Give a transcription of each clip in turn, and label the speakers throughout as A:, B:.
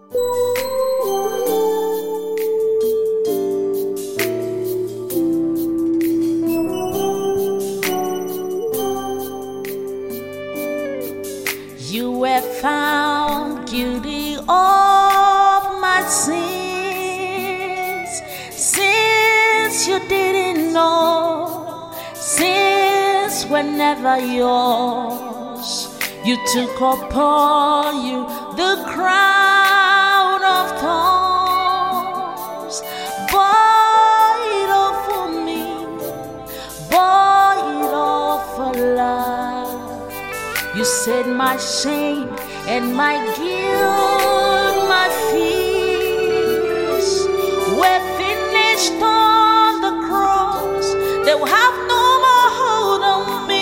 A: You were found guilty of my sins, since you didn't know, sins were never yours. You took upon you the crown of thorns, bore it all for me, bore it all for love. You said my shame and my guilt, my fears were finished on the cross. They will have no more hold on me,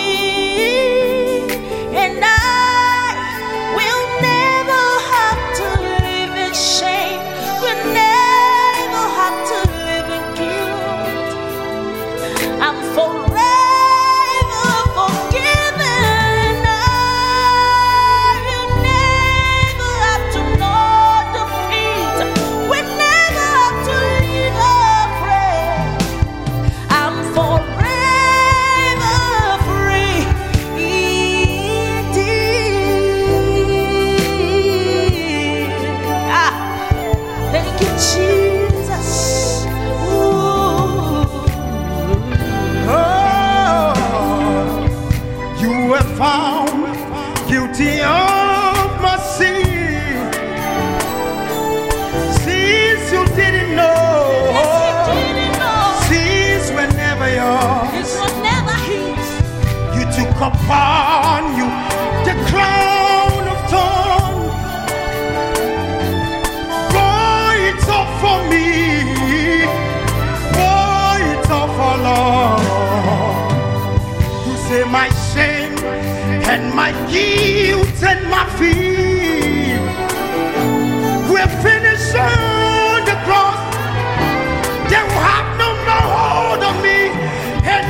A: and I will never have to live in shame, will never have to live in guilt. I'm forever forgiven. You never have to know defeat, we never have to live afraid. I'm forever free indeed. Thank you, Jesus. Ooh.
B: Oh, you were found guilty of my sin, since you didn't know, sins were never yours.
A: This was never his.
B: You took upon you the crown of thorns, bore it all for me, bore it all for love. You say my shame and my guilt and my fear will finish on the cross. They will have no more hold on me, and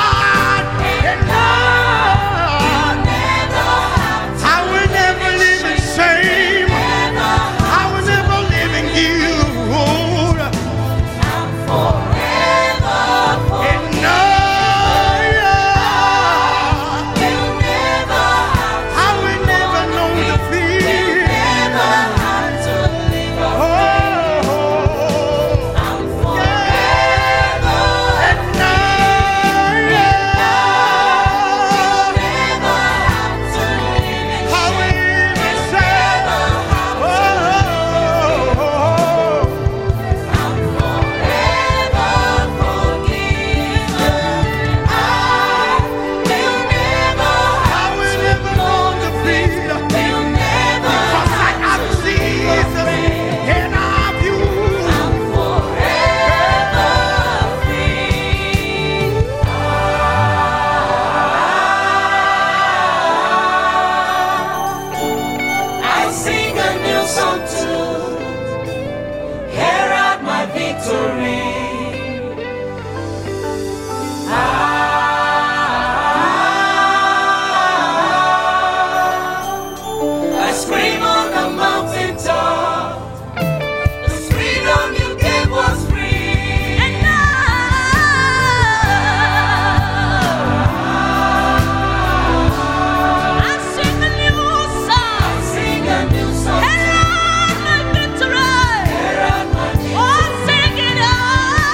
B: I will never live in shame. I will never live in guilt. And I will never know defeat. Oh,
A: Sing it out.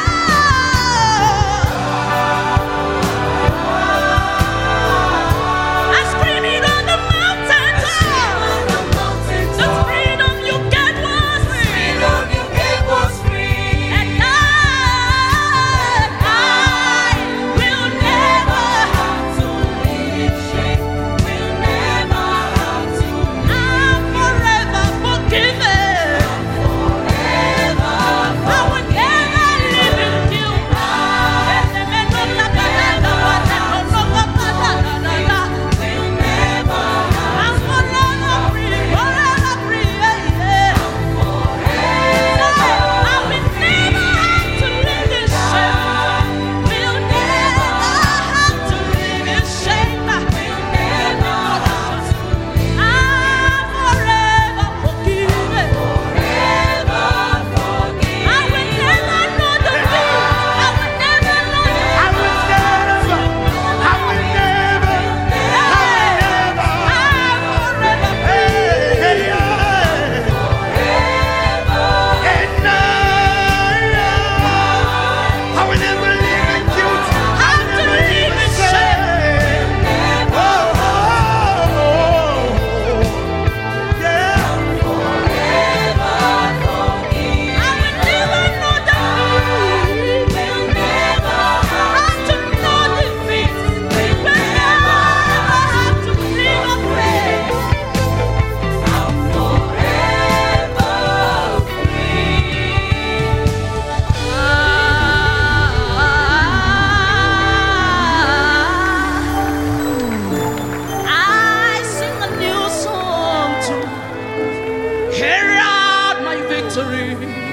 A: herald my victory.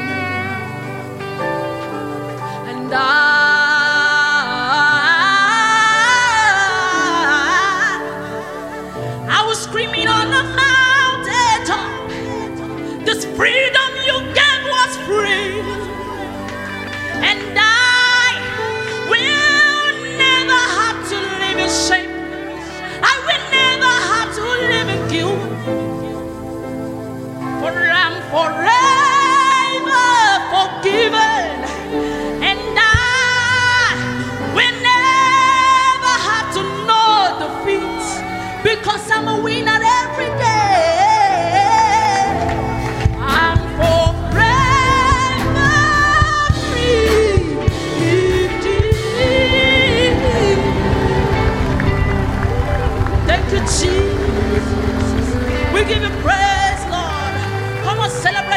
A: And I was screaming on the mountain top. This freedom you gave was free. And I will never have to live in shame. I will never have to live in guilt. For I'm forever forgiven. And I will never have to know defeat. Because I'm a winner every day. I'm forever free indeed. Thank you, Jesus. We give you praise, Lord. Come on, celebrate.